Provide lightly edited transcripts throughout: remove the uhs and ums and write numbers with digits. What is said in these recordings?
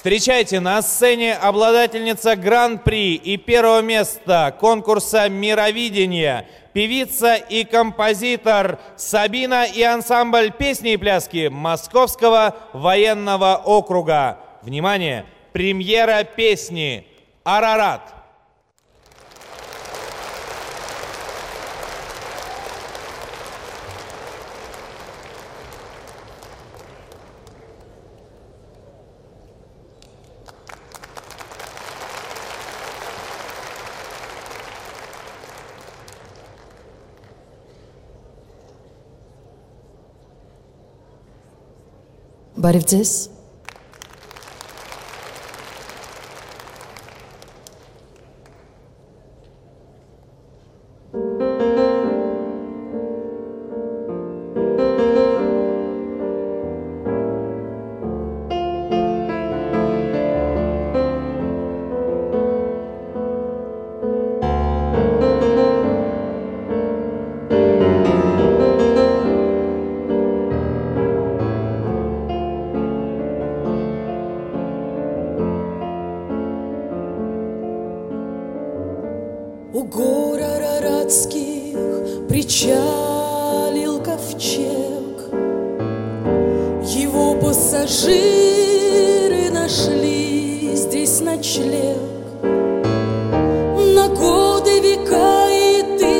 Встречайте, на сцене обладательница Гран-при и первого места конкурса «Мировидение», певица и композитор Сабина и ансамбль песни и пляски Московского военного округа. Внимание! Премьера песни «Арарат». Բարև У гор араратских причалил ковчег, его пассажиры нашли здесь ночлег. На годы, века и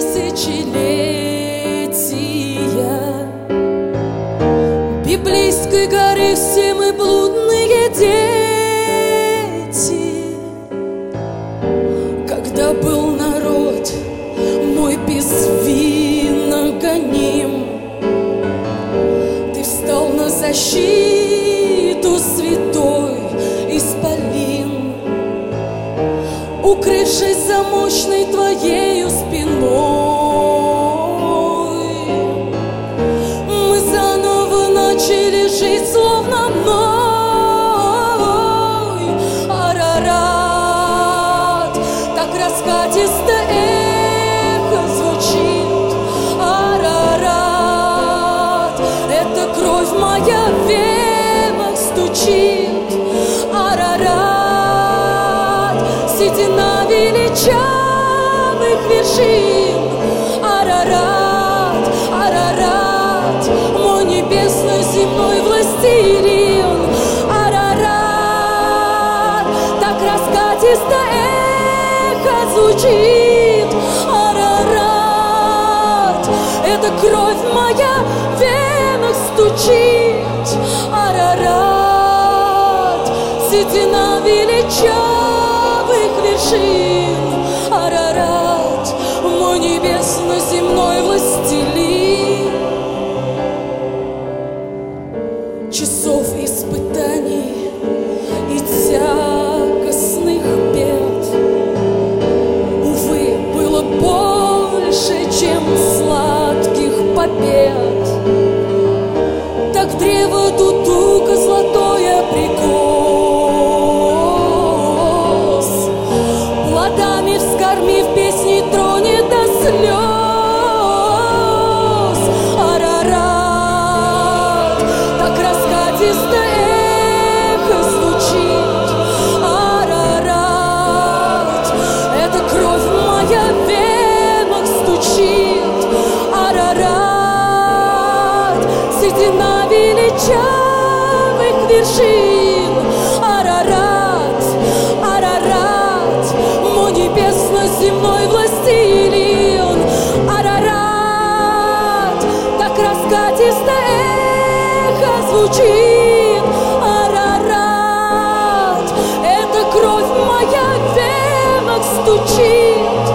тысячелетия библейской горы все мы блудные дети. Когда был народ мой безвинно гоним, ты встал на защиту, святой исполин, укрывшись за мощной твоею спиной. Мы заново начали жить, словно вновь. Арарат, так раскатисто эхо звучит. Арарат, это кровь моя в венах стучит. Арарат, седина величавых вершин. Арарат, Арарат, мой небесно-земной властелин. Арарат, так раскатисто эхо звучит. Арарат, это кровь моя в венах стучит. Арарат, седина величавых вершин. Арарат, мой небесно-земной властелин. Часов испытаний и тягостных бед, увы, было больше, чем сладких побед. Так древо дудука золотое прикос, плодами вскормив песни тронет до слез. Арарат, так раскатисто эхо звучит. Арарат, это кровь моя в венах стучит. Арарат, седина величавых вершин. Арарат, Арарат, мой небесно-земной властелин. Арарат, так раскатисто эхо звучит. Арарат, это кровь моя в венах стучит.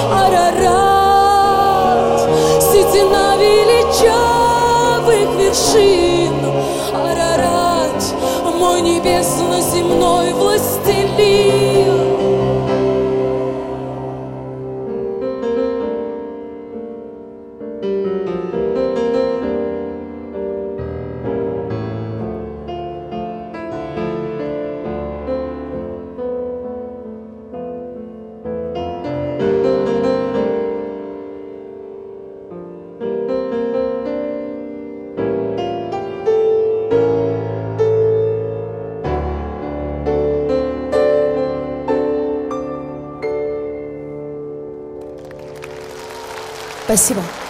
Арарат, седина величавых вершин. Арарат, мой небесно-земной властелин. Спасибо.